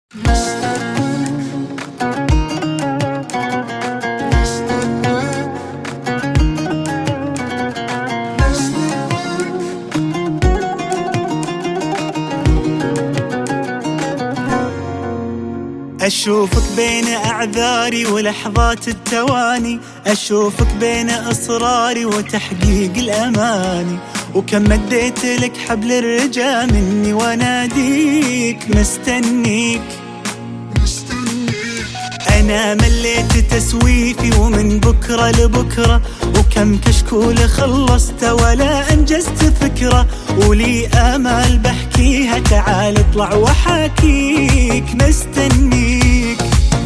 أشوفك بين أعذاري ولحظات التواني، أشوفك بين إصراري وتحقيق الأماني، وكم مديت لك حبل الرجا مني واناديك مستنيك. أنا مليت تسويفي ومن بكرة لبكرة، وكم كشكول خلصت ولا أنجزت فكرة، ولي آمال بحكيها تعال اطلع وحاكيك. مستنيك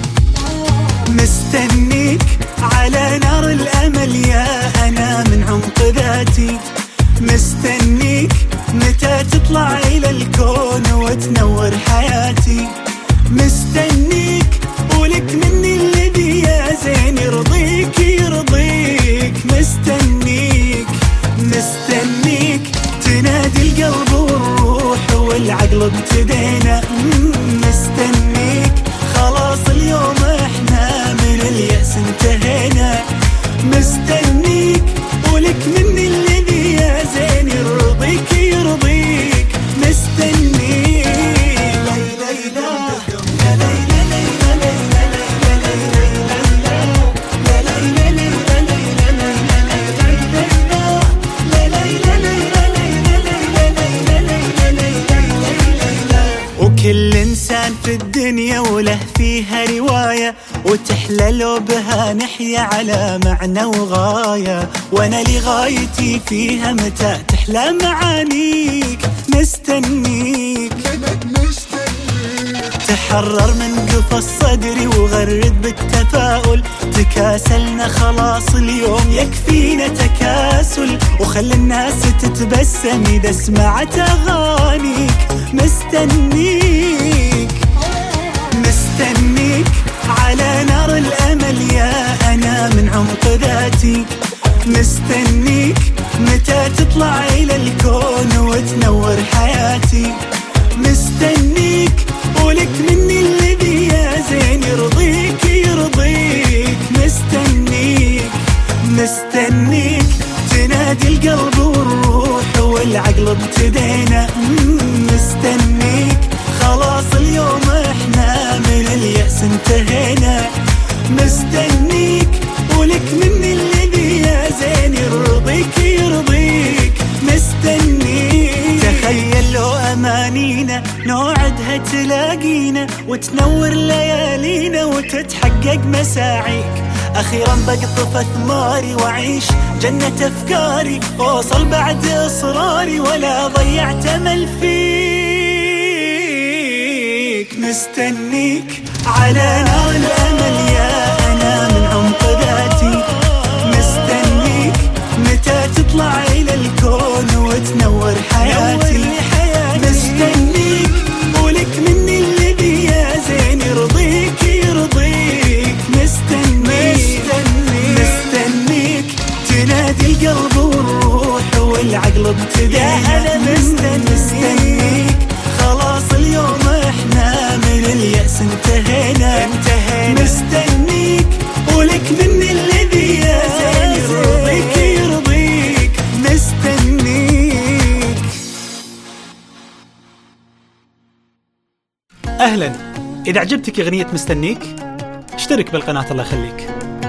مستنيك على نار الأمل يا أنا من عمق ذاتي، مستنيك متى تطلع إلى الكون وتنور حياتي، مستنيك ولك مني الذي يا زين يرضيك يرضيك. مستنيك مستنيك تنادي القلب والروح والعقل ابتدينا، مستنيك خلاص اليوم احنا من اليأس انتهينا، مستنيك ولك مني الذي يا زين يرضيك يرضيك. مستنيك كل إنسان في الدنيا وله فيها رواية، وتحلى لو بها نحيا على معنى وغاية، وأنا لغايتي فيها متى تحلى معانيك. مستنيك تحرر من قفص صدري وغرد بالتفاؤل، تكاسلنا خلاص اليوم يكفينا تكاسل، وخلي الناس تتبسم إذا سمعت أغانيك. مستنيك مستنيك على نار الأمل يا أنا من عمق ذاتي، مستنيك متى تطلع إلى الكون وتنور حياتي، مستنيك ولك مني الذي يا زين يرضيك يرضيك. مستنيك مستنيك تنادي القلب والروح والعقل ابتدينا، مستنيك خلاص اليوم احنا من اليأس انتهينا، مستنيك ولك مني الذي يا زين يرضيك يرضيك. مستنيك تخيل لو أمانينا نوعدها تلاقينا، وتنور ليالينا وتتحقق مساعيك، أخيرا بقطف أثماري وأعيش جنة أفكاري، وأوصل بعد إصراري ولا ضيعت أمل فيك. مستنيك على نار الأمل يا أنا من عمق ذاتي، مستنيك متى تطلع إلى الكون وتنور حياتي، مستنيك ولك مني الذي يا زين يرضيك يرضيك. مستنيك مستنيك تنادي القلب والروح والعقل ابتدينا، مستنيك خلاص اليوم احنا من اليأس انتهينا، مستنيك ولك مني الذي يا زين يرضيك يرضيك. مستنيك. أهلا، إذا عجبتك أغنية مستنيك اشترك بالقناة الله يخليك.